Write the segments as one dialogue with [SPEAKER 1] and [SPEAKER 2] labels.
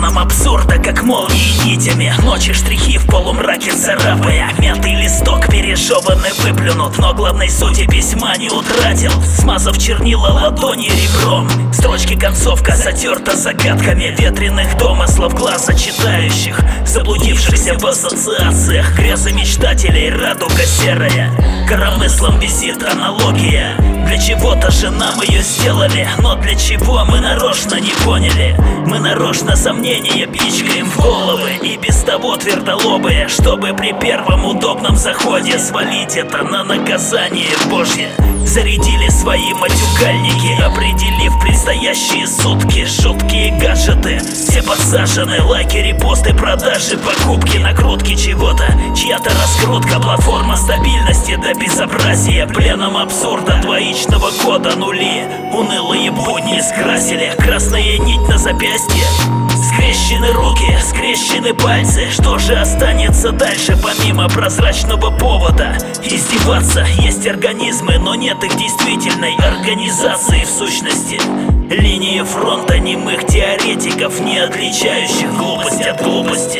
[SPEAKER 1] Пленом абсурда, как молнии нитями. Ночи штрихи в полумраке царапая. Мятый листок пережеванный выплюнут, но главной сути письма не утратил, смазав чернила ладони ребром. Строчки концовка затерта загадками ветреных домыслов глаза читающих, заблудившихся в ассоциациях. Грезы мечтателей радуга серая, коромыслом висит аналогия. Для чего-то же нам ее сделали, но для чего мы нарочно не поняли. Мы нарочно сомнения пичкаем в головы, и без того твердолобые, чтобы при первом удобном заходе свалить это на наказание Божье. Зарядили свои матюгальники, определив предстоящие сутки. Жуткие гаджеты, все подсажены, лайки, репосты, продажи, покупки, накрутки чего-то. Чья-то раскрутка, платформа стабильности до безобразия. Пленом абсурда двоичного кода нули унылые будни скрасили. Красная нить на запястье, скрещены руки, скрещены пальцы. Что же останется дальше, помимо прозрачного повода? Издеваться. Есть организмы, но нет их действительной организации в сущности. Линии фронта немых теоретиков, не отличающих глупость от глупости.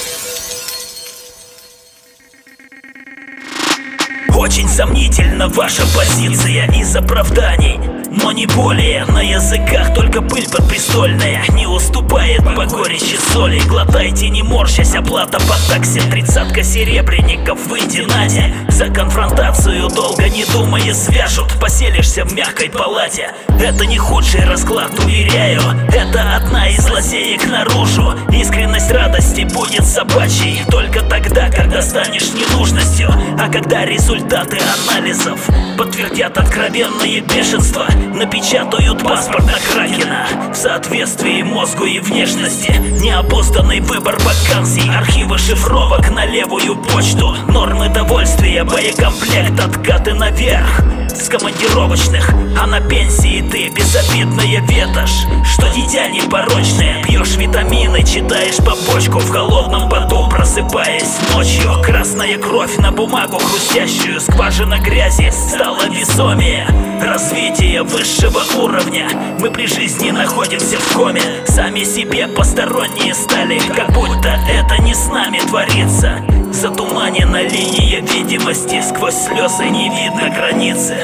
[SPEAKER 1] Очень сомнительна ваша позиция из оправданий, но не более. На языках только пыль подпрестольная не уступает по горечи соли. Глотайте, не морщась, оплата по такси. 30-ка серебряников, выйди, Надя. За конфронтацию долго не думая свяжут, поселишься в мягкой палате. Это не худший расклад, уверяю, это одна из лазеек наружу. Искренность радости будет собачьей только тогда, когда станешь ненужностью. А когда результаты анализов подтвердят откровенное бешенство, напечатают паспорт на Кракена в соответствии мозгу и внешности. Неопозданный выбор вакансий, архивы шифровок на левую почту. Нормы довольствия, боекомплект, откаты наверх с командировочных, а на пенсии ты безобидная ветошь. Что дитя непорочное, пьешь витамины, читаешь побочку в холодном поту, просыпаясь ночью. Красная кровь на бумагу хрустящую, скважина грязи стала весомее. Развитие высшего уровня, мы при жизни находимся в коме. Сами себе посторонние стали, как будто это не с нами творится. Затуманена линия видимости, сквозь слезы не видно границы.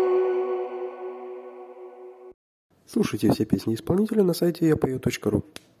[SPEAKER 2] Слушайте все песни исполнителя на сайте yapою.ru.